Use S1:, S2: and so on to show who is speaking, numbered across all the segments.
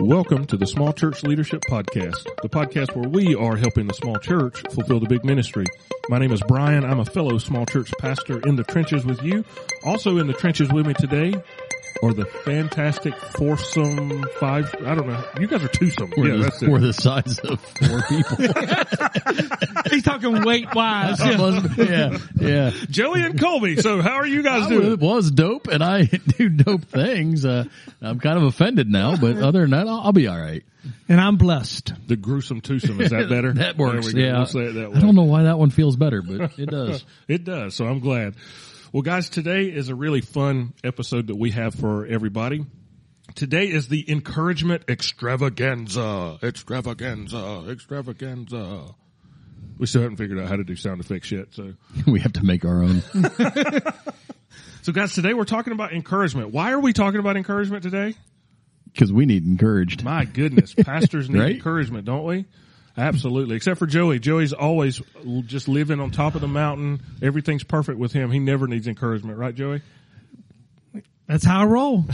S1: Welcome to the Small Church Leadership Podcast, the podcast where we are helping the small church fulfill the big ministry. My name is Brian. I'm a fellow small church pastor in the trenches with you. Also in the trenches with me today are the fantastic foursome five. I don't know. You guys are twosome.
S2: We're the size of 4 people.
S3: He's talking weight-wise.
S2: Yeah.
S1: Joey and Colby. So how are you guys doing?
S2: It was dope, and I do dope things. I'm kind of offended now, but other than that, I'll be all right.
S3: And I'm blessed.
S1: The gruesome twosome. Is that better?
S2: That works.
S1: There we go.
S2: Yeah.
S1: We'll say it that way.
S2: I don't know why that one feels better, but it does.
S1: It does. So I'm glad. Well, guys, today is a really fun episode that we have for everybody. Today is the encouragement extravaganza. We still haven't figured out how to do sound effects yet, so
S2: We have to make our own.
S1: So guys, today we're talking about encouragement. Why are we talking about encouragement today?
S2: Because we need encouraged.
S1: My goodness, pastors need
S2: Right?
S1: encouragement, don't we? Absolutely. Except for Joey. Joey's always just living on top of the mountain. Everything's perfect with him. He never needs encouragement. Right, Joey?
S3: That's how I roll.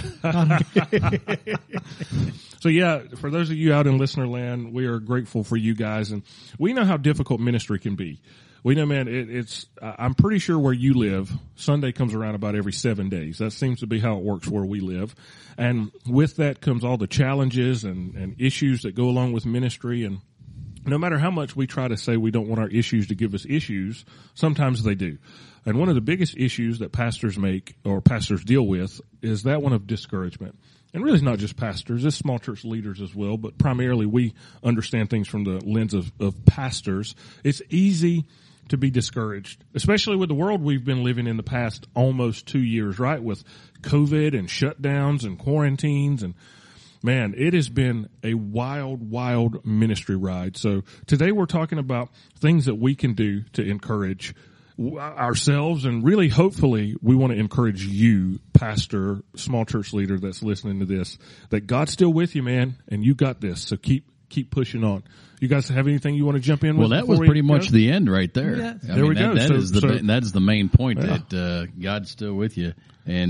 S1: So yeah, for those of you out in listener land, we are grateful for you guys, and we know how difficult ministry can be. We know, man, I'm pretty sure where you live, Sunday comes around about every 7 days. That seems to be how it works where we live. And with that comes all the challenges and issues that go along with ministry. And no matter how much we try to say we don't want our issues to give us issues, sometimes they do. And one of the biggest issues that pastors make or pastors deal with is that one of discouragement. And really it's not just pastors, it's small church leaders as well, but primarily we understand things from the lens of pastors. It's easy to be discouraged, especially with the world we've been living in the past almost 2 years, right? With COVID and shutdowns and quarantines, and man, it has been a wild ministry ride. So today we're talking about things that we can do to encourage ourselves, and really hopefully we want to encourage you, pastor, small church leader that's listening to this, that God's still with you, man, and you got this. So keep pushing on. You guys have anything you want to jump in with?
S2: Well, that was pretty much the end right there.
S3: Yeah.
S1: There we go.
S2: That is the main point,
S1: Yeah.
S2: that God's still with you,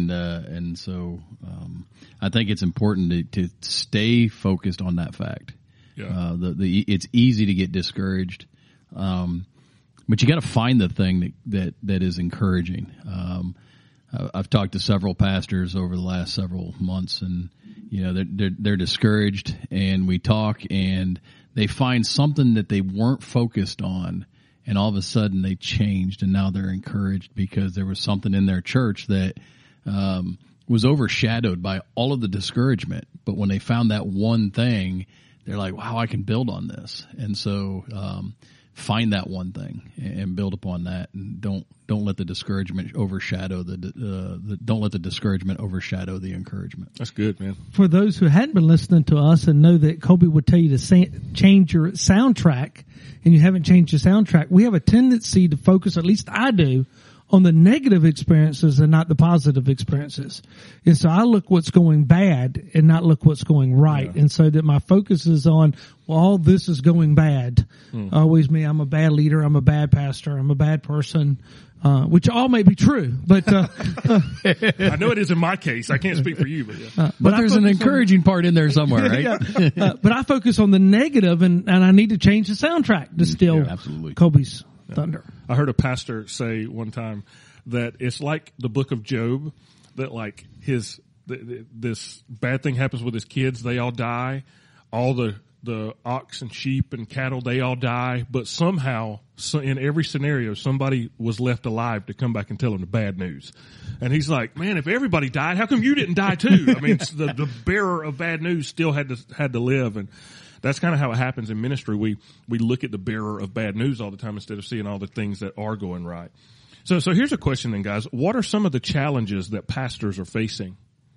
S2: and so I think it's important to stay focused on that fact.
S1: Yeah.
S2: It's easy to get discouraged, but you got to find the thing that is encouraging. I've talked to several pastors over the last several months, and they're discouraged, and we talk, and they find something that they weren't focused on, and all of a sudden they changed, and now they're encouraged because there was something in their church that was overshadowed by all of the discouragement. But when they found that one thing, they're like, wow, I can build on this. And so find that one thing and build upon that, and don't let the discouragement overshadow don't let the discouragement overshadow the encouragement.
S1: That's good, man.
S3: For those who hadn't been listening to us and know that Colby would tell you to change your soundtrack, and you haven't changed your soundtrack, we have a tendency to focus, at least I do, on the negative experiences and not the positive experiences. And so I look what's going bad and not look what's going right. Yeah. And so that my focus is on, well, all this is going bad. Always me, I'm a bad leader, I'm a bad pastor, I'm a bad person, which all may be true, but
S1: I know it is in my case. I can't speak for you, but yeah.
S2: But there's an encouraging part in there somewhere, right?
S3: But I focus on the negative, and I need to change the soundtrack to steal
S2: absolutely.
S3: Colby's thunder.
S1: I heard a pastor say one time that it's like the book of Job, that like this bad thing happens with his kids, they all die, all the ox and sheep and cattle, they all die, but somehow, in every scenario, somebody was left alive to come back and tell him the bad news. And he's like, man, if everybody died, how come you didn't die too? I mean, the bearer of bad news still had to live. And that's kind of how it happens in ministry. We look at the bearer of bad news all the time instead of seeing all the things that are going right. So here's a question then, guys. What are some of the challenges that pastors are facing?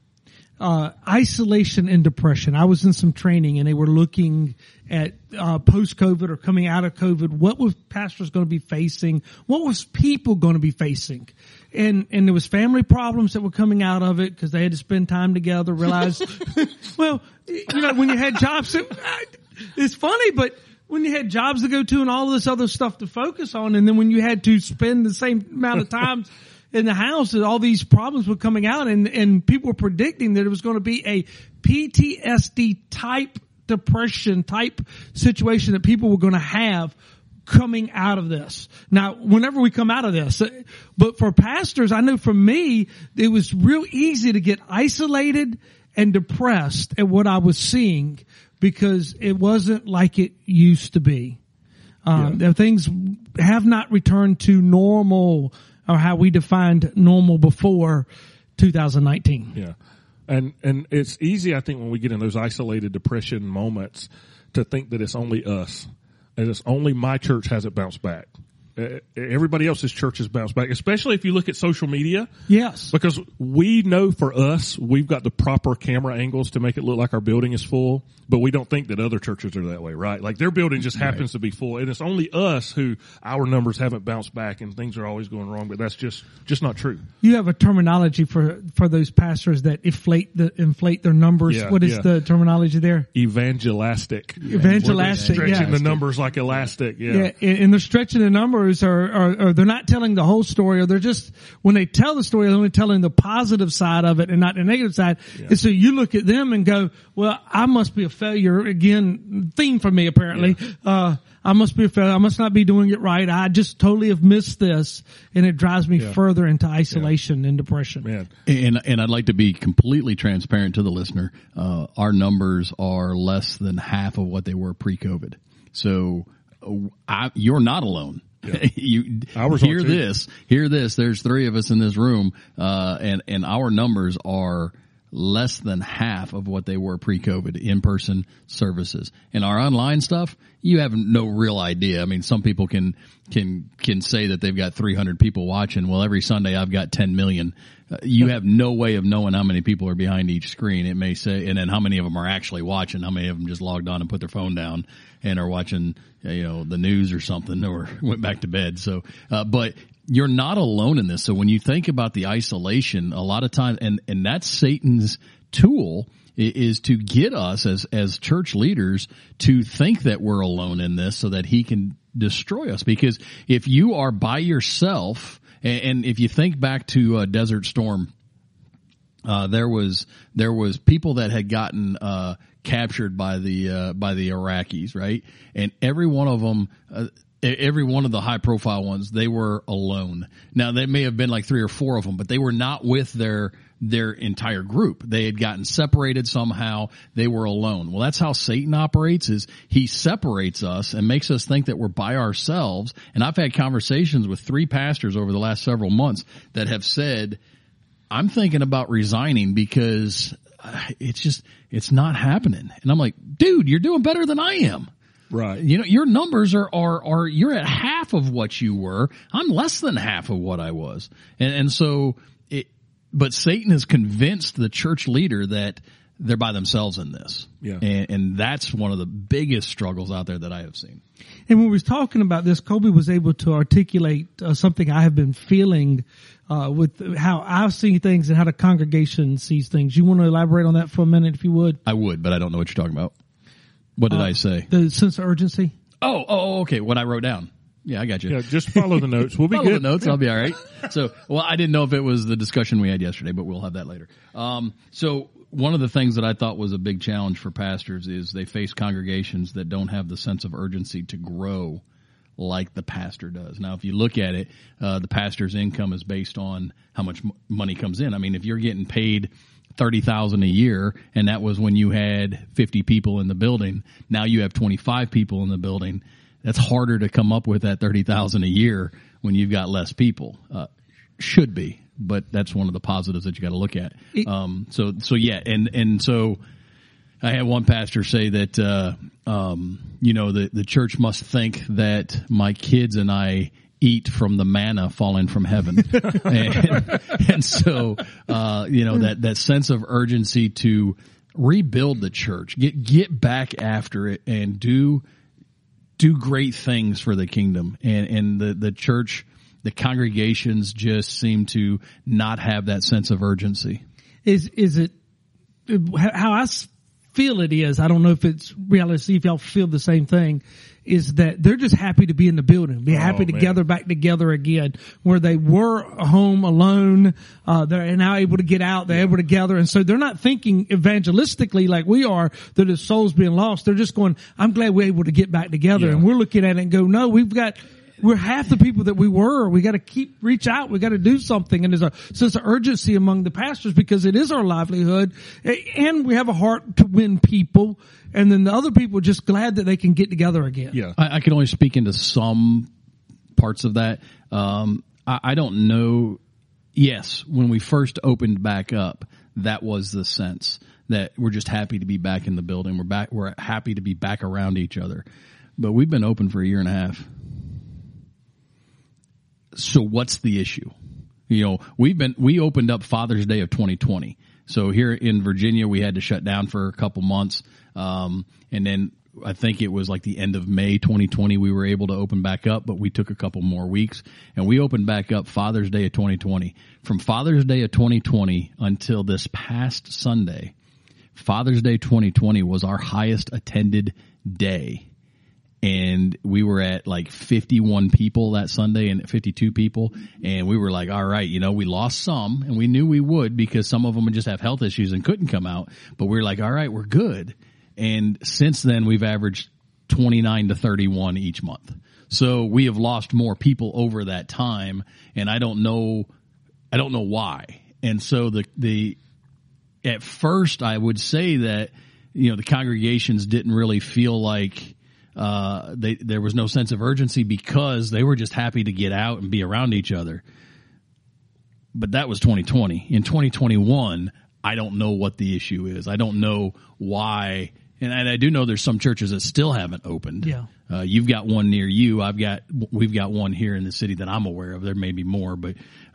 S3: Isolation and depression. I was in some training, and they were looking at post-COVID or coming out of COVID. What was pastors going to be facing? What was people going to be facing? And there was family problems that were coming out of it because they had to spend time together. Realize, well, when you had jobs, it's funny, but when you had jobs to go to and all this other stuff to focus on, and then when you had to spend the same amount of time in the house, all these problems were coming out, and people were predicting that it was going to be a PTSD type depression type situation that people were going to have coming out of this. Now, whenever we come out of this, but for pastors, I know for me, it was real easy to get isolated and depressed at what I was seeing because it wasn't like it used to be. Things have not returned to normal or how we defined normal before 2019.
S1: Yeah. And it's easy, I think, when we get in those isolated depression moments to think that it's only us. And it's only my church hasn't bounced back. Everybody else's church has bounced back, especially if you look at social media.
S3: Yes.
S1: Because we know for us, we've got the proper camera angles to make it look like our building is full, but we don't think that other churches are that way, right? Like their building just happens to be full, and it's only us who our numbers haven't bounced back and things are always going wrong, but that's just not true.
S3: You have a terminology for those pastors that inflate their numbers.
S1: Yeah,
S3: what is the terminology there?
S1: Evangelistic.
S3: Evangelistic,
S1: stretching the numbers like elastic. Yeah.
S3: And they're stretching the numbers or they're not telling the whole story, or they're just, when they tell the story, they're only telling the positive side of it and not the negative side. Yeah. And so you look at them and go, well, I must be a failure. Again, theme for me apparently. Yeah. I must be a failure. I must not be doing it right. I just totally have missed this, and it drives me further into isolation and depression.
S1: Man.
S2: And I'd like to be completely transparent to the listener. Our numbers are less than half of what they were pre-COVID. So you're not alone. Yeah. Hear this. There's 3 of us in this room, and our numbers are less than half of what they were pre-COVID in-person services. And our online stuff, you have no real idea. I mean, some people can say that they've got 300 people watching. Well, every Sunday I've got 10 million. You have no way of knowing how many people are behind each screen. It may say, and then how many of them are actually watching, how many of them just logged on and put their phone down and are watching, the news or something, or went back to bed. So, but you're not alone in this. So when you think about the isolation, a lot of times, and that's Satan's tool, is to get us as church leaders to think that we're alone in this so that he can destroy us. Because if you are by yourself, and if you think back to Desert Storm, there was people that had gotten captured by the Iraqis, right? And every one of them, every one of the high profile ones, they were alone. Now they may have been like 3 or 4 of them, but they were not with their entire group. They had gotten separated somehow. They were alone. Well, that's how Satan operates, is he separates us and makes us think that we're by ourselves. And I've had conversations with 3 pastors over the last several months that have said, I'm thinking about resigning because it's not happening. And I'm like, dude, you're doing better than I am.
S1: Right.
S2: Your numbers are you're at half of what you were. I'm less than half of what I was. And so but Satan has convinced the church leader that they're by themselves in this.
S1: Yeah.
S2: And that's one of the biggest struggles out there that I have seen.
S3: And when we was talking about this, Colby was able to articulate something I have been feeling with how I've seen things and how the congregation sees things. You want to elaborate on that for a minute, if you would?
S2: I would, but I don't know what you're talking about. What did I say?
S3: The sense of urgency.
S2: Oh, okay. What I wrote down. Yeah, I got you.
S1: Yeah, just follow the notes. We'll be
S2: follow
S1: good.
S2: The notes. I'll be all right. So, I didn't know if it was the discussion we had yesterday, but we'll have that later. So one of the things that I thought was a big challenge for pastors is they face congregations that don't have the sense of urgency to grow like the pastor does. Now, if you look at it, the pastor's income is based on how much money comes in. I mean, if you're getting paid $30,000 a year, and that was when you had 50 people in the building, now you have 25 people in the building. That's harder to come up with that $30,000 a year when you've got less people. Should be, but that's one of the positives that you got to look at. So I had one pastor say that the church must think that my kids and I eat from the manna falling from heaven. and so that sense of urgency to rebuild the church, get back after it and do great things for the kingdom. And the church, the congregations just seem to not have that sense of urgency.
S3: Is it how I feel it is, I don't know if it's reality, see if y'all feel the same thing, is that they're just happy to be in the building, be happy to gather back together again, where they were home alone. They're now able to get out, they're able to gather. And so they're not thinking evangelistically like we are, that his soul's being lost. They're just going, I'm glad we're able to get back together. And we're looking at it and go, no, we're half the people that we were. We got to reach out. We got to do something. And there's a sense of urgency among the pastors because it is our livelihood, and we have a heart to win people. And then the other people are just glad that they can get together again.
S1: Yeah.
S2: I can only speak into some parts of that. I don't know. Yes, when we first opened back up, that was the sense that we're just happy to be back in the building. We're happy to be back around each other. But we've been open for a year and a half. So what's the issue? You know, we opened up Father's Day of 2020. So here in Virginia, we had to shut down for a couple months. And then I think it was like the end of May 2020, we were able to open back up, but we took a couple more weeks and we opened back up Father's Day of 2020. From Father's Day of 2020 until this past Sunday, Father's Day 2020 was our highest attended day. And we were at like 51 people that Sunday and 52 people. And we were like, all right, you know, we lost some and we knew we would because some of them would just have health issues and couldn't come out. But we were like, all right, we're good. And since then we've averaged 29 to 31 each month. So we have lost more people over that time. And I don't know why. And so at first I would say that, you know, the congregations didn't really feel like, there was no sense of urgency because they were just happy to get out and be around each other. But that was 2020. In 2021, I don't know what the issue is. I don't know why. And I do know there's some churches that still haven't opened.
S3: Yeah.
S2: You've got one near you. We've got one here in the city that I'm aware of. There may be more, but,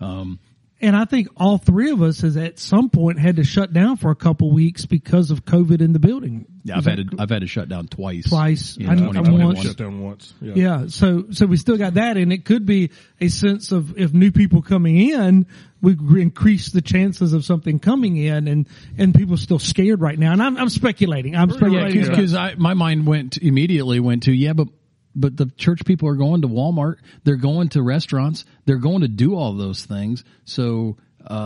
S3: and I think all three of us has at some point had to shut down for a couple weeks because of COVID in the building.
S2: Yeah, I've had to shut down twice.
S3: I
S1: once. Shut down once.
S3: Yeah. So we still got that, and it could be a sense of if new people coming in, we increase the chances of something coming in, and people are still scared right now. And I'm speculating.
S2: Because my mind immediately went to but the church people are going to Walmart. They're going to restaurants. They're going to do all those things. So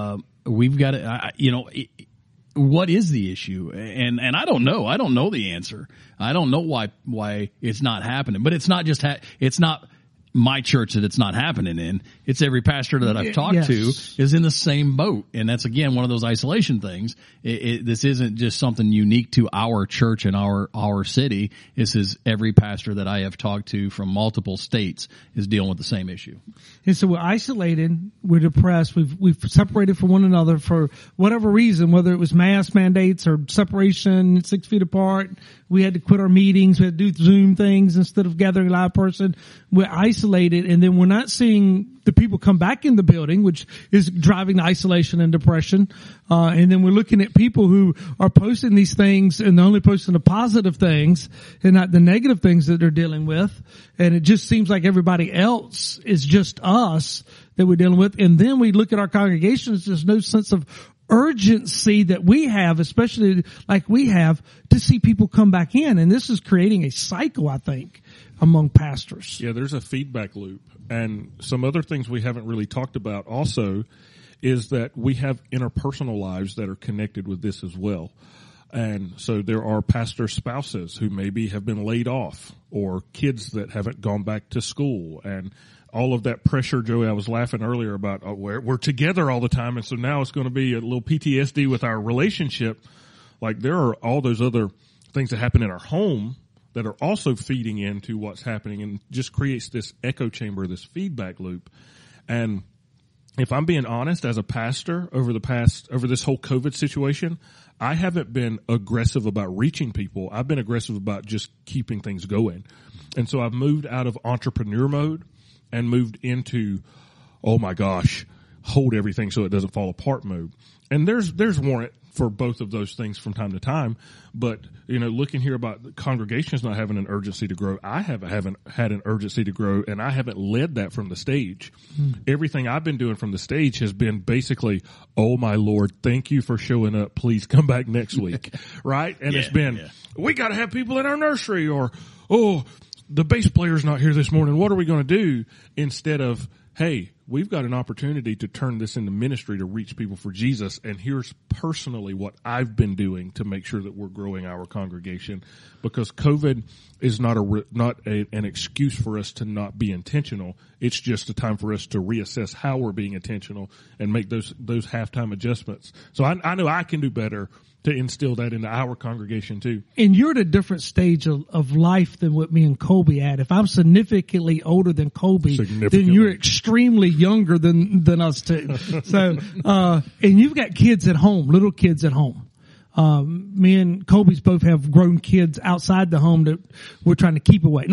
S2: we've got to, what is the issue? And I don't know. I don't know the answer. I don't know why it's not happening. But it's not just it's not my church that it's not happening in. It's every pastor that I've talked to is in the same boat. And that's, again, one of those isolation things. This isn't just something unique to our church and our city. This is every pastor that I have talked to from multiple states is dealing with the same issue.
S3: And so we're isolated. We're depressed. We've separated from one another for whatever reason, whether it was mask mandates or separation, 6 feet apart. We had to quit our meetings. We had to do Zoom things instead of gathering a live person. We're isolated, and then we're not seeing the people come back in the building, which is driving the isolation and depression. And then we're looking at people who are posting these things and they're only posting the positive things and not the negative things that they're dealing with. And it just seems like everybody else is just us that we're dealing with. And then we look at our congregations, there's no sense of urgency that we have, especially like we have, to see people come back in. And this is creating a cycle, I think, among pastors.
S1: Yeah, there's a feedback loop. And some other things we haven't really talked about also is that we have interpersonal lives that are connected with this as well. And so there are pastor spouses who maybe have been laid off, or kids that haven't gone back to school, and all of that pressure. Joey, I was laughing earlier about we're together all the time, and so now it's going to be a little PTSD with our relationship. Like, there are all those other things that happen in our home that are also feeding into what's happening, and just creates this echo chamber, this feedback loop. And if I'm being honest, as a pastor over this whole COVID situation, I haven't been aggressive about reaching people. I've been aggressive about just keeping things going. And so I've moved out of entrepreneur mode and moved into, oh my gosh, hold everything so it doesn't fall apart mode. And there's warrant for both of those things from time to time. But, looking here about the congregations not having an urgency to grow, I haven't had an urgency to grow, and I haven't led that from the stage. Everything I've been doing from the stage has been basically, oh my Lord, thank you for showing up. Please come back next week. Right? And it's been, we got to have people in our nursery, or, oh, the bass player's not here this morning. What are we going to do? Instead of, hey, we've got an opportunity to turn this into ministry to reach people for Jesus. And here's personally what I've been doing to make sure that we're growing our congregation, because COVID is not an excuse for us to not be intentional. It's just a time for us to reassess how we're being intentional and make those halftime adjustments. So I know I can do better to instill that into our congregation too.
S3: And you're at a different stage of life than what me and Colby had. If I'm significantly older than Colby, then you're extremely younger than us too. So, and you've got kids at home, little kids at home. Me and Colby's both have grown kids outside the home that we're trying to keep away.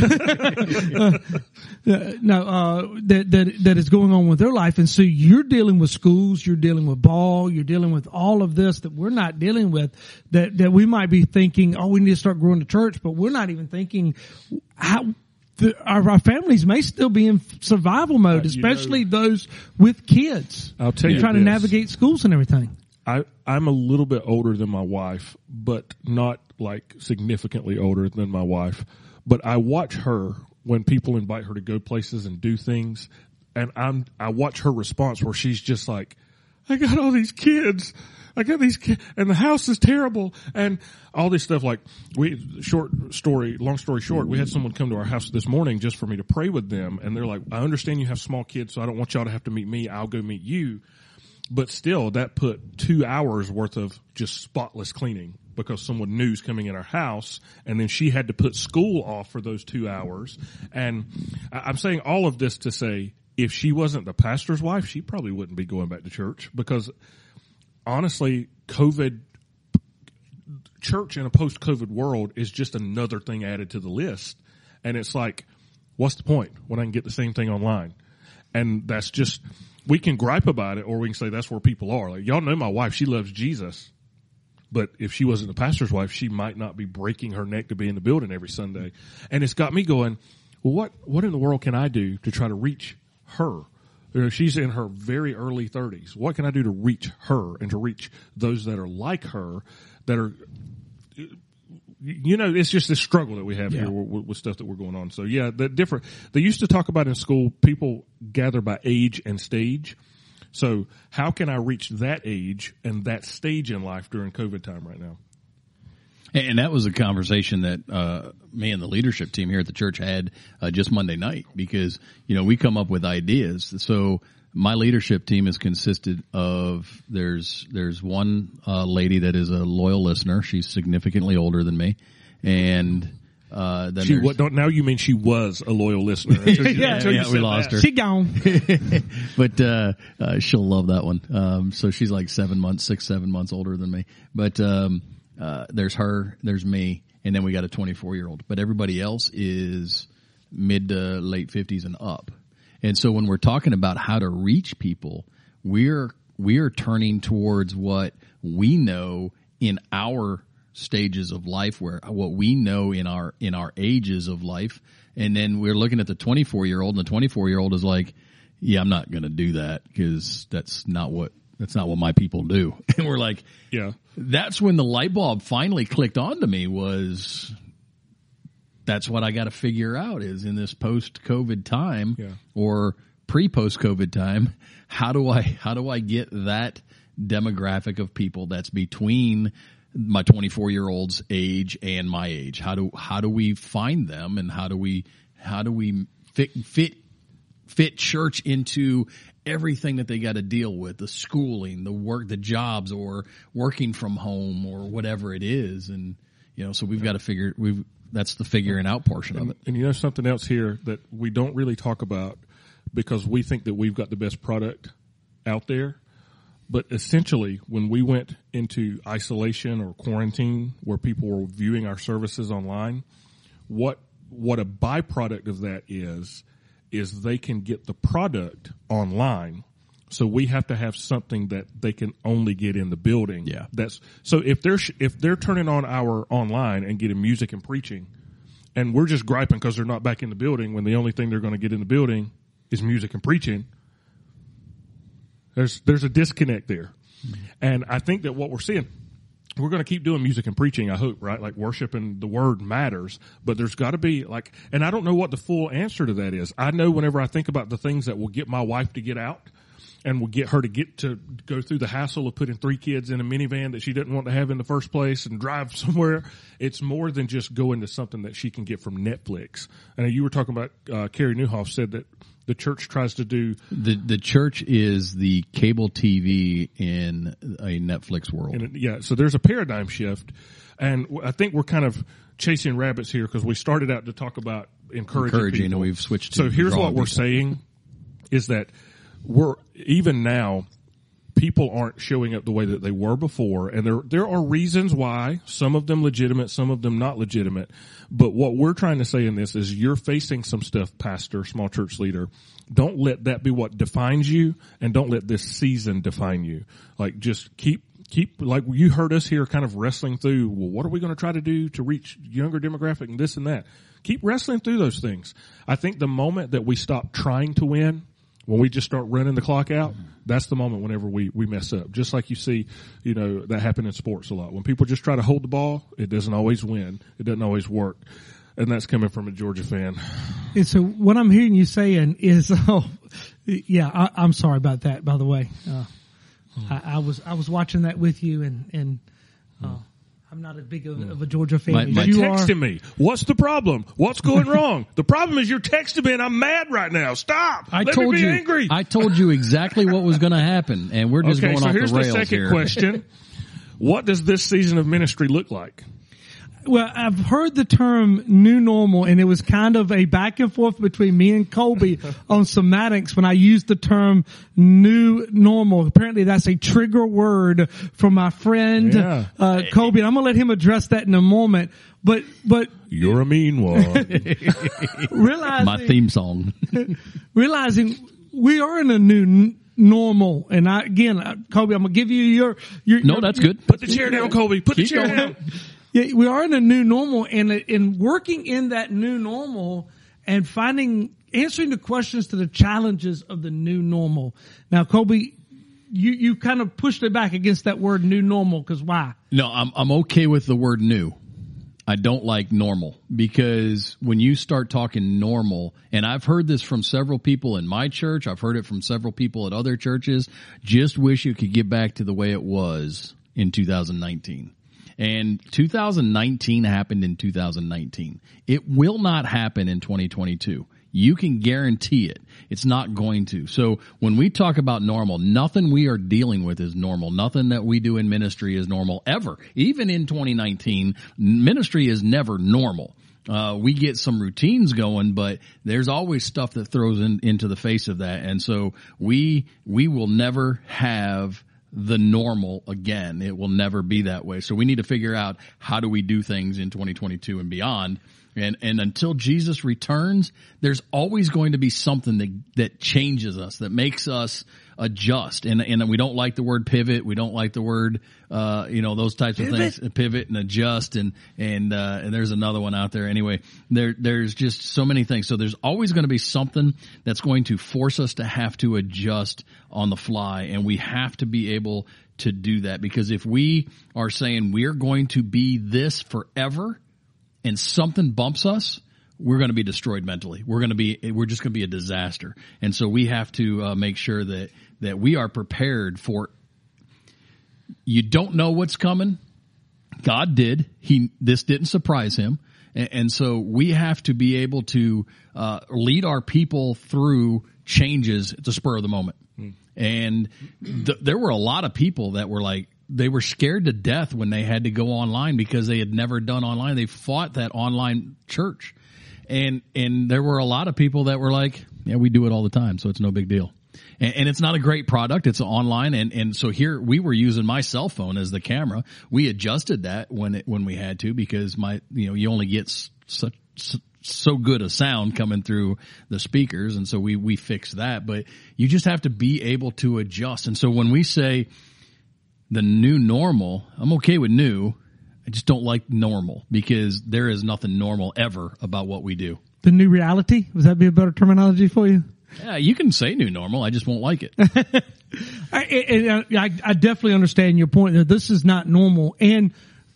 S3: That is going on with their life. And so you're dealing with schools, you're dealing with ball, you're dealing with all of this that we're not dealing with, that we might be thinking, oh, we need to start growing the church, but we're not even thinking how our families may still be in survival mode, especially those with kids.
S1: I'll tell you,
S3: trying to navigate schools and everything.
S1: I'm a little bit older than my wife, but not like significantly older than my wife. But I watch her when people invite her to go places and do things, and I watch her response where she's just like, I got all these kids. I got these kids, and the house is terrible, and all this stuff. Like, long story short, we had someone come to our house this morning just for me to pray with them, and they're like, I understand you have small kids, so I don't want y'all to have to meet me. I'll go meet you. But still, that put 2 hours worth of just spotless cleaning because someone new's coming in our house, and then she had to put school off for those 2 hours. And I'm saying all of this to say, if she wasn't the pastor's wife, she probably wouldn't be going back to church, because honestly, church in a post-COVID world is just another thing added to the list. And it's like, what's the point when I can get the same thing online? And that's just, we can gripe about it, or we can say that's where people are. Like, y'all know my wife, she loves Jesus. But if she wasn't the pastor's wife, she might not be breaking her neck to be in the building every Sunday. And it's got me going, well, what in the world can I do to try to reach her? She's in her very early 30s. What can I do to reach her and to reach those that are like her, that are, it's just this struggle that we have here with stuff that we're going on. So yeah, they used to talk about in school, people gather by age and stage. So how can I reach that age and that stage in life during COVID time right now?
S2: And that was a conversation that me and the leadership team here at the church had just Monday night, because, we come up with ideas. So my leadership team is consisted of, there's one lady that is a loyal listener. She's significantly older than me. And then
S1: now you mean she was a loyal listener.
S2: We lost her.
S3: She gone.
S2: But she'll love that one. So she's like 7 months older than me. But there's her, there's me, and then we got a 24-year-old. But everybody else is mid to late 50s and up. And so when we're talking about how to reach people, we're turning towards what we know in our stages of life, where what we know in our ages of life. And then we're looking at the 24-year-old, and the 24-year-old is like, yeah, I'm not going to do that, because that's not what my people do. And we're like,
S1: yeah.
S2: That's when the light bulb finally clicked onto me, was that's what I got to figure out, is in this post-COVID time or pre-post-COVID time, how do I get that demographic of people that's between my 24-year-old's age and my age? How do we find them, and how do we fit church into everything that they got to deal with, the schooling, the work, the jobs, or working from home, or whatever it is. And, so we've got to that's the figuring out portion of it.
S1: And something else here that we don't really talk about, because we think that we've got the best product out there. But essentially, when we went into isolation or quarantine, where people were viewing our services online, what a byproduct of that is they can get the product online, So we have to have something that they can only get in the building.
S2: Yeah.
S1: So if they're turning on our online and getting music and preaching, and we're just griping because they're not back in the building when the only thing they're going to get in the building is music and preaching, there's a disconnect there. And I think that what we're seeing, we're going to keep doing music and preaching, I hope, right? Like worship and the word matters, but there's got to be like, and I don't know what the full answer to that is. I know whenever I think about the things that will get my wife to get out and will get her to go through the hassle of putting 3 kids in a minivan that she didn't want to have in the first place and drive somewhere, it's more than just going to something that she can get from Netflix. And you were talking about, Carrie Newhoff said that the church tries to do.
S2: The church is the cable TV in a Netflix world.
S1: Yeah, so there's a paradigm shift, and I think we're kind of chasing rabbits here because we started out to talk about encouraging people.
S2: And we've switched to
S1: So here's what we're
S2: people.
S1: saying is that even now, people aren't showing up the way that they were before, and there are reasons why, some of them legitimate, some of them not legitimate. But what we're trying to say in this is you're facing some stuff, pastor, small church leader. Don't let that be what defines you, and don't let this season define you. Like, just keep, like you heard us here kind of wrestling through, well, what are we going to try to do to reach younger demographic and this and that? Keep wrestling through those things. I think the moment that we stop trying to win, when we just start running the clock out, that's the moment whenever we mess up. Just like you see, that happen in sports a lot. When people just try to hold the ball, it doesn't always win. It doesn't always work. And that's coming from a Georgia fan.
S3: And so what I'm hearing you saying is, I'm sorry about that, by the way. I was watching that with you and I'm not as big of a Georgia fan as you are.
S1: Texting me. What's the problem? What's going wrong? The problem is you're texting me and I'm mad right now. Stop. Let me be angry.
S2: I told you exactly what was going to happen, and we're just going off the rails here.
S1: Okay, so here's the second question. What does this season of ministry look like?
S3: Well, I've heard the term new normal, and it was kind of a back and forth between me and Colby on somatics when I used the term new normal. Apparently that's a trigger word from my friend, Colby. And I'm going to let him address that in a moment. But
S1: you're a mean one.
S3: Realizing
S2: my theme song.
S3: Realizing we are in a new normal. And Colby, I'm going to give you your
S2: that's good.
S1: Put the chair down, Colby. Put the chair down.
S3: Yeah, we are in a new normal, and in working in that new normal and answering the questions to the challenges of the new normal. Now, Colby, you kind of pushed it back against that word new normal, because why?
S2: No, I'm okay with the word new. I don't like normal, because when you start talking normal, and I've heard this from several people in my church, I've heard it from several people at other churches, just wish you could get back to the way it was in 2019. And 2019 happened in 2019. It will not happen in 2022. You can guarantee it. It's not going to. So when we talk about normal, nothing we are dealing with is normal. Nothing that we do in ministry is normal ever. Even in 2019, ministry is never normal. We get some routines going, but there's always stuff that throws into the face of that. And so we will never have the normal again. It will never be that way. So we need to figure out how do we do things in 2022 and beyond. And until Jesus returns, there's always going to be something that changes us, that makes us adjust. And we don't like the word pivot. We don't like the word, those types of things, pivot and adjust. And there's another one out there. Anyway, there's just so many things. So there's always going to be something that's going to force us to have to adjust on the fly. And we have to be able to do that, because if we are saying we're going to be this forever, and something bumps us, we're going to be destroyed mentally. We're just going to be a disaster. And so we have to make sure that we are prepared for. You don't know what's coming. God did. This didn't surprise him. And so we have to be able to lead our people through changes at the spur of the moment. And there were a lot of people that were like, they were scared to death when they had to go online because they had never done online. They fought that online church. And there were a lot of people that were like, yeah, we do it all the time, so it's no big deal. And it's not a great product. It's online. And so here we were using my cell phone as the camera. We adjusted that when we had to, because you only get so good a sound coming through the speakers. And so we fixed that, but you just have to be able to adjust. And so when we say the new normal, I'm okay with new. I just don't like normal because there is nothing normal ever about what we do.
S3: The new reality? Would that be a better terminology for you?
S2: Yeah, you can say new normal. I just won't like it.
S3: I definitely understand your point that this is not normal. And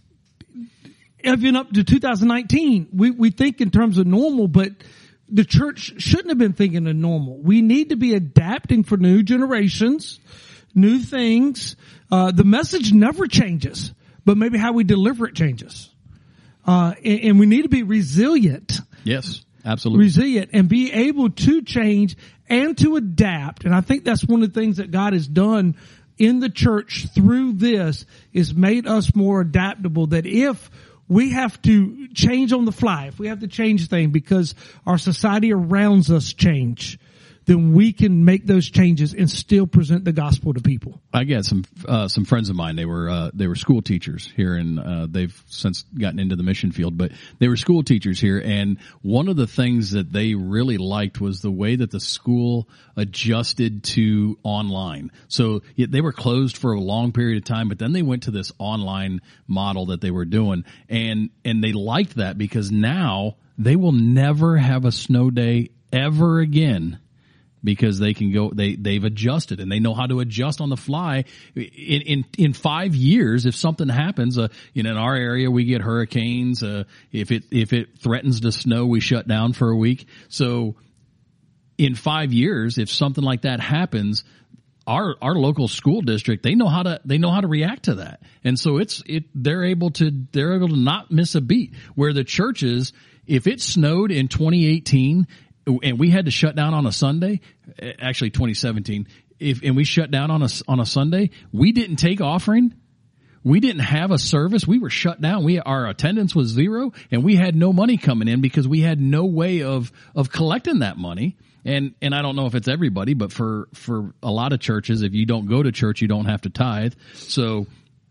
S3: even up to 2019, we think in terms of normal, but the church shouldn't have been thinking of normal. We need to be adapting for new generations, new things. The message never changes, but maybe how we deliver it changes. And we need to be resilient.
S2: Yes, absolutely.
S3: Resilient and be able to change and to adapt. And I think that's one of the things that God has done in the church through this is made us more adaptable, that if we have to change on the fly, if we have to change things because our society around us change, then we can make those changes and still present the gospel to people.
S2: I got some friends of mine. They were school teachers here, and they've since gotten into the mission field. But they were school teachers here, and one of the things that they really liked was the way that the school adjusted to online. So they were closed for a long period of time, but then they went to this online model that they were doing, and they liked that because now they will never have a snow day ever again. Because they can go, they've adjusted and they know how to adjust on the fly. In 5 years, if something happens, in our area, we get hurricanes. If it threatens to snow, we shut down for a week. So in 5 years, if something like that happens, our local school district, they know how to react to that. And so they're able to not miss a beat. Where the churches, if it snowed in 2018, and we had to shut down on a Sunday, actually 2017, and we shut down on a Sunday, we didn't take offering. We didn't have a service. We were shut down. Our attendance was 0 and we had no money coming in because we had no way of collecting that money. And I don't know if it's everybody, but for a lot of churches, if you don't go to church, you don't have to tithe. So,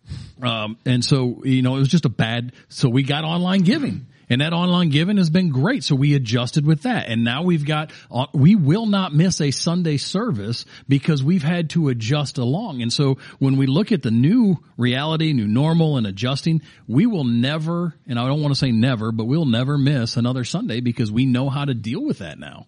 S2: it was just so we got online giving. And that online giving has been great. So we adjusted with that. And now we will not miss a Sunday service because we've had to adjust along. And so when we look at the new reality, new normal and adjusting, we will never, and I don't want to say never, but we'll never miss another Sunday because we know how to deal with that now.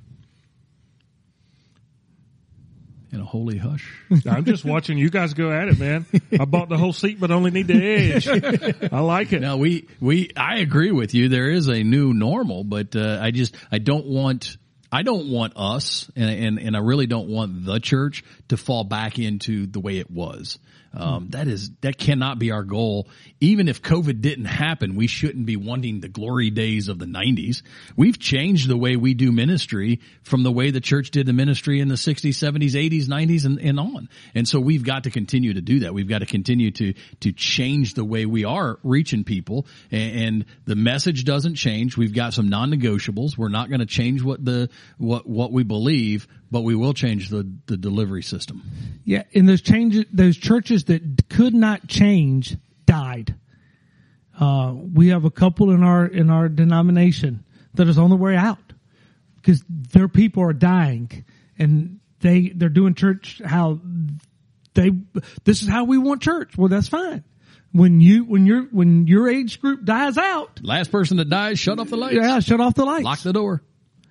S2: In a holy hush.
S1: I'm just watching you guys go at it, man. I bought the whole seat, but only need the edge. I like it.
S2: Now I agree with you. There is a new normal, but I don't want us, and I really don't want the church to fall back into the way it was. That cannot be our goal. Even if COVID didn't happen, we shouldn't be wanting the glory days of the 90s. We've changed the way we do ministry from the way the church did the ministry in the 60s, 70s, 80s, 90s, and on. And so we've got to continue to do that. We've got to continue to change the way we are reaching people. And the message doesn't change. We've got some non-negotiables. We're not going to change what we believe, but we will change the delivery system.
S3: Yeah, and those churches that could not change died. We have a couple in our denomination that is on the way out because their people are dying, and they're doing church this is how we want church. Well, that's fine. When your age group dies out,
S2: last person that dies, shut off the lights.
S3: Yeah, shut off the lights.
S2: Lock the door.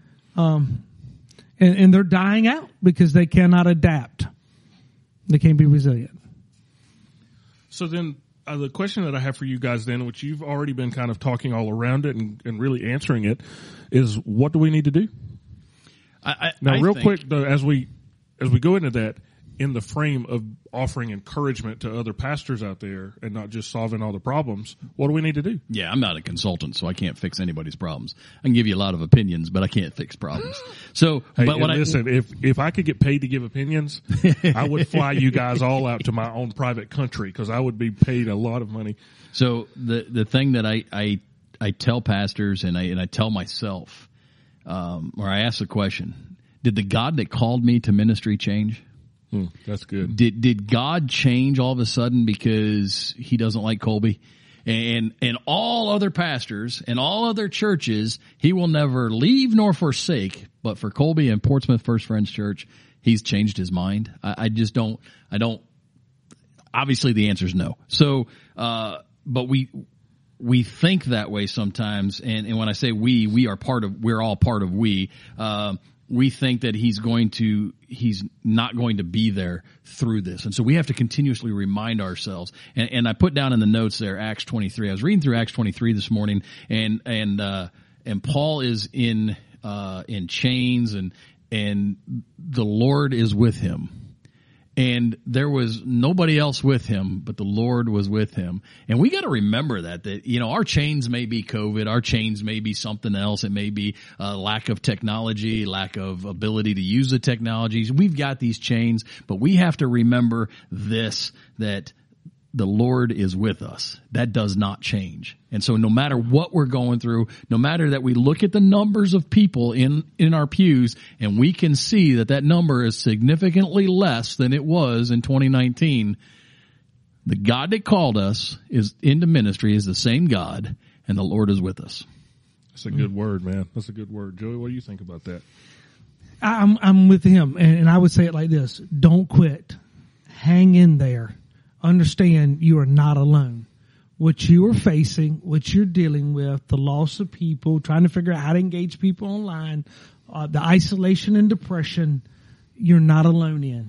S3: And they're dying out because they cannot adapt. They can't be resilient.
S1: So then the question that I have for you guys then, which you've already been kind of talking all around it and really answering it, is what do we need to do? Quick though, as we go into that, in the frame of offering encouragement to other pastors out there and not just solving all the problems, what do we need to do?
S2: Yeah, I'm not a consultant, so I can't fix anybody's problems. I can give you a lot of opinions, but I can't fix problems. So,
S1: hey, but listen, if I could get paid to give opinions, I would fly you guys all out to my own private country because I would be paid a lot of money.
S2: So the thing that I tell pastors and I tell myself, or I ask the question, did the God that called me to ministry change?
S1: That's good.
S2: Did God change all of a sudden because he doesn't like Colby? And all other pastors and all other churches, he will never leave nor forsake. But for Colby and Portsmouth First Friends Church, he's changed his mind. I don't, obviously the answer is no. So, but we think that way sometimes. And when I say we're all part of we think that he's not going to be there through this. And so we have to continuously remind ourselves. And I put down in the notes there, Acts 23. I was reading through Acts 23 this morning, and Paul is in chains, and the Lord is with him. And there was nobody else with him, but the Lord was with him. And we got to remember that, our chains may be COVID, our chains may be something else. It may be lack of technology, lack of ability to use the technologies. We've got these chains, but we have to remember this, that the Lord is with us. That does not change. And so no matter what we're going through, no matter that we look at the numbers of people in our pews and we can see that number is significantly less than it was in 2019, the God that called us into ministry is the same God, and the Lord is with us.
S1: That's a good word, man. That's a good word. Joey, what do you think about that?
S3: I'm with him, and I would say it like this: don't quit. Hang in there. Understand you are not alone. What you are facing, what you're dealing with, the loss of people, trying to figure out how to engage people online, the isolation and depression, you're not alone in.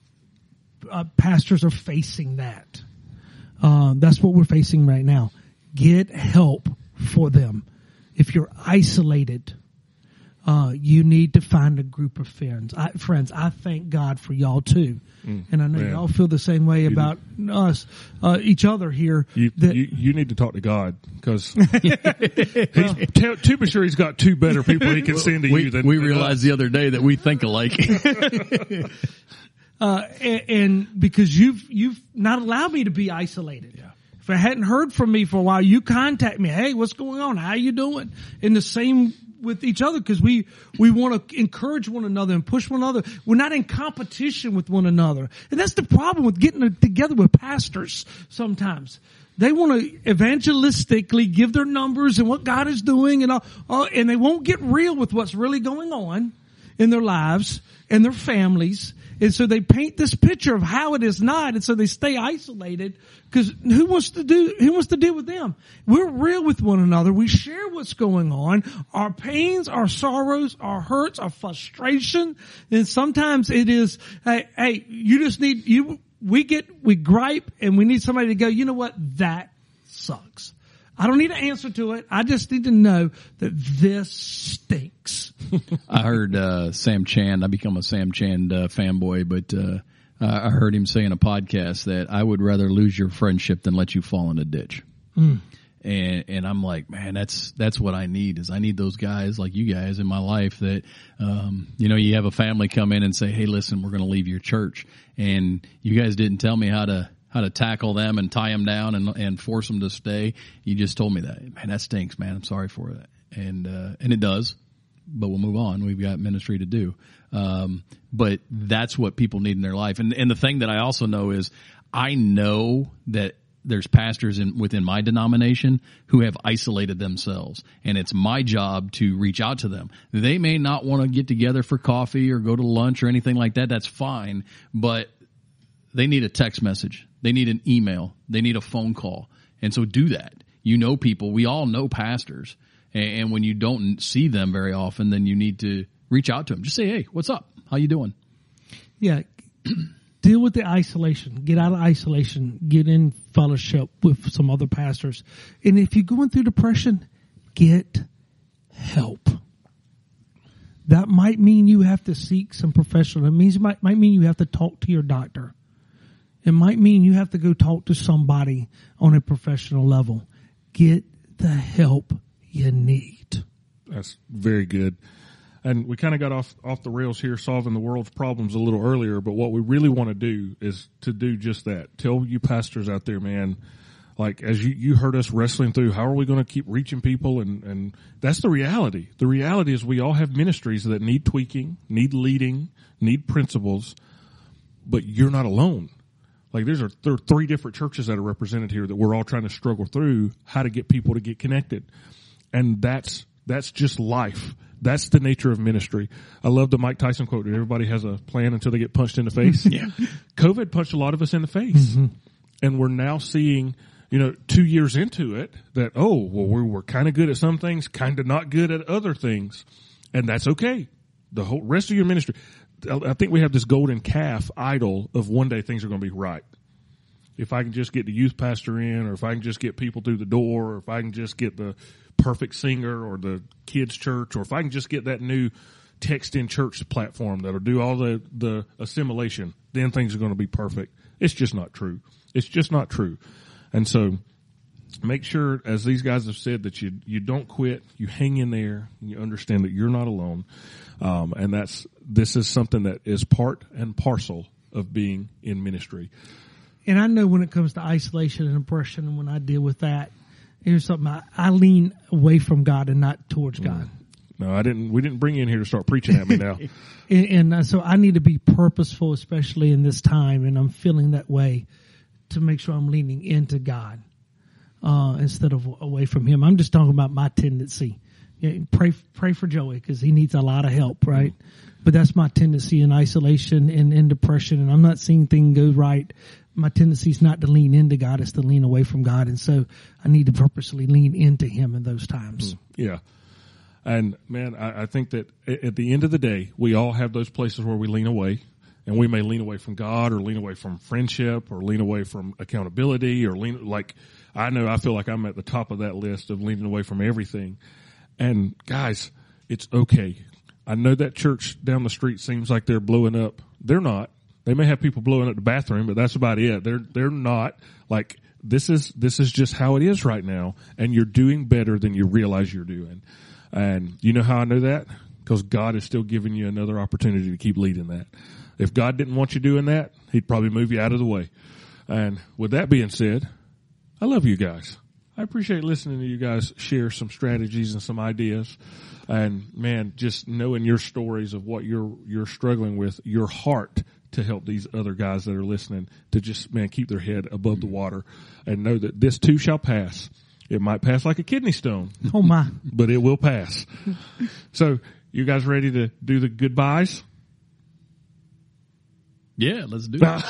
S3: Pastors are facing that. That's what we're facing right now. Get help for them. If you're isolated, you need to find a group of friends. I thank God for y'all too. And I know y'all feel the same way about us, each other here.
S1: You need to talk to God, because to be sure he's got two better people he can send to you than
S2: we realized the other day that we think alike.
S3: And because you've not allowed me to be isolated.
S2: Yeah.
S3: If I hadn't heard from me for a while, you contact me. Hey, what's going on? How you doing? In the same with each other, because we want to encourage one another and push one another. We're not in competition with one another. And that's the problem with getting together with pastors sometimes. They want to evangelistically give their numbers and what God is doing, and and they won't get real with what's really going on in their lives and their families. And so they paint this picture of how it is not, and so they stay isolated, because who wants to deal with them? We're real with one another. We share what's going on, our pains, our sorrows, our hurts, our frustration. And sometimes it is, hey, you just need, we gripe, and we need somebody to go, you know what? That sucks. I don't need an answer to it. I just need to know that this stinks.
S2: I heard Sam Chand. I become a Sam Chand fanboy, but I heard him say in a podcast that I would rather lose your friendship than let you fall in a ditch. And I'm like, man, that's what I need. Is I need those guys like you guys in my life that, you have a family come in and say, hey, listen, we're going to leave your church, and you guys didn't tell me how to tackle them and tie them down and force them to stay. You just told me that. Man, that stinks, man. I'm sorry for that. And it does, but we'll move on. We've got ministry to do. But that's what people need in their life. And the thing that I also know is I know that there's pastors within my denomination who have isolated themselves, and it's my job to reach out to them. They may not want to get together for coffee or go to lunch or anything like that. That's fine, but they need a text message. They need an email. They need a phone call. And so do that. People. We all know pastors. And when you don't see them very often, then you need to reach out to them. Just say, hey, what's up? How you doing?
S3: Yeah. Deal with the isolation. Get out of isolation. Get in fellowship with some other pastors. And if you're going through depression, get help. That might mean you have to seek some professional. It might mean you have to talk to your doctor. It might mean you have to go talk to somebody on a professional level. Get the help you need.
S1: That's very good. And we kind of got off the rails here, solving the world's problems a little earlier, but what we really want to do is to do just that. Tell you pastors out there, man, like as you heard us wrestling through, how are we going to keep reaching people? And that's the reality. The reality is we all have ministries that need tweaking, need leading, need principles, but you're not alone. Like there are 3 different churches that are represented here that we're all trying to struggle through how to get people to get connected. And that's just life. That's the nature of ministry. I love the Mike Tyson quote that everybody has a plan until they get punched in the face.
S2: Yeah.
S1: COVID punched a lot of us in the face. And we're now seeing, 2 years into it that, we're kind of good at some things, kind of not good at other things. And that's okay. The whole rest of your ministry. I think we have this golden calf idol of one day things are going to be right. If I can just get the youth pastor in, or if I can just get people through the door, or if I can just get the perfect singer or the kids church, or if I can just get that new text in church platform that'll do all the assimilation, then things are going to be perfect. It's just not true. It's just not true. And so make sure, as these guys have said, that you don't quit, you hang in there, and you understand that you're not alone. And this is something that is part and parcel of being in ministry.
S3: And I know when it comes to isolation and depression, and when I deal with that, here's something I lean away from God and not towards God.
S1: No, we didn't bring you in here to start preaching at me now.
S3: and so I need to be purposeful, especially in this time, and I'm feeling that way, to make sure I'm leaning into God instead of away from Him. I'm just talking about my tendency. Yeah, pray for Joey, because he needs a lot of help, right? But that's my tendency in isolation and in depression, and I'm not seeing things go right. My tendency is not to lean into God, it's to lean away from God. And so I need to purposely lean into Him in those times.
S1: Yeah. And man, I think that at the end of the day, we all have those places where we lean away, and we may lean away from God, or lean away from friendship, or lean away from accountability, or I feel like I'm at the top of that list of leaning away from everything. And guys, it's okay. I know that church down the street seems like they're blowing up. They're not. They may have people blowing up the bathroom, but that's about it. They're not. Like, this is just how it is right now, and you're doing better than you realize you're doing. And you know how I know that? Because God is still giving you another opportunity to keep leading that. If God didn't want you doing that, He'd probably move you out of the way. And with that being said, I love you guys. I appreciate listening to you guys share some strategies and some ideas. And man, just knowing your stories of what you're struggling with, your heart to help these other guys that are listening to just, man, keep their head above the water and know that this too shall pass. It might pass like a kidney stone.
S3: Oh my.
S1: But it will pass. So you guys ready to do the goodbyes?
S2: Yeah, let's do it.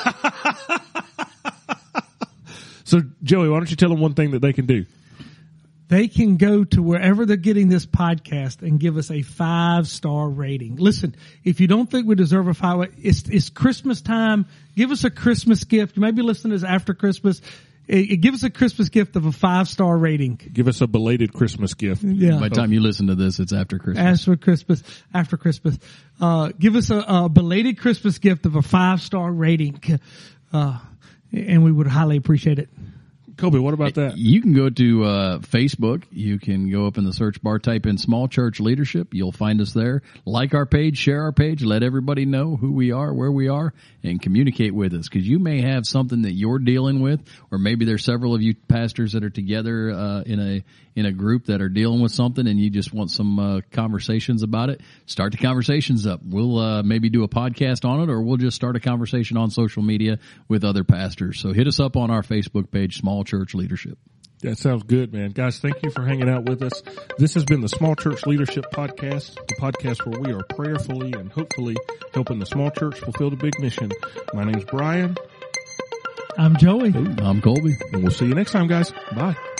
S1: So Joey, why don't you tell them one thing that they can do?
S3: They can go to wherever they're getting this podcast and give us a 5-star rating. Listen, if you don't think we deserve a 5, it's Christmas time. Give us a Christmas gift. You may be listening to this after Christmas. Give us a Christmas gift of a 5-star rating.
S1: Give us a belated Christmas gift.
S3: Yeah.
S2: By the time you listen to this, it's after Christmas.
S3: After Christmas. Give us a belated Christmas gift of a 5-star rating. And we would highly appreciate it.
S1: Kobe, what about that?
S2: You can go to Facebook. You can go up in the search bar, type in Small Church Leadership. You'll find us there. Like our page, share our page, let everybody know who we are, where we are, and communicate with us. Because you may have something that you're dealing with, or maybe there's several of you pastors that are together in a group that are dealing with something, and you just want some conversations about it. Start the conversations up. We'll maybe do a podcast on it, or we'll just start a conversation on social media with other pastors. So hit us up on our Facebook page, Small Church Leadership.
S1: That sounds good, man. Guys, thank you for hanging out with us. This has been the Small Church Leadership Podcast, the podcast where we are prayerfully and hopefully helping the small church fulfill the big mission. My name's Brian.
S3: I'm Joey.
S2: I'm Colby.
S1: And we'll see you next time, guys. Bye.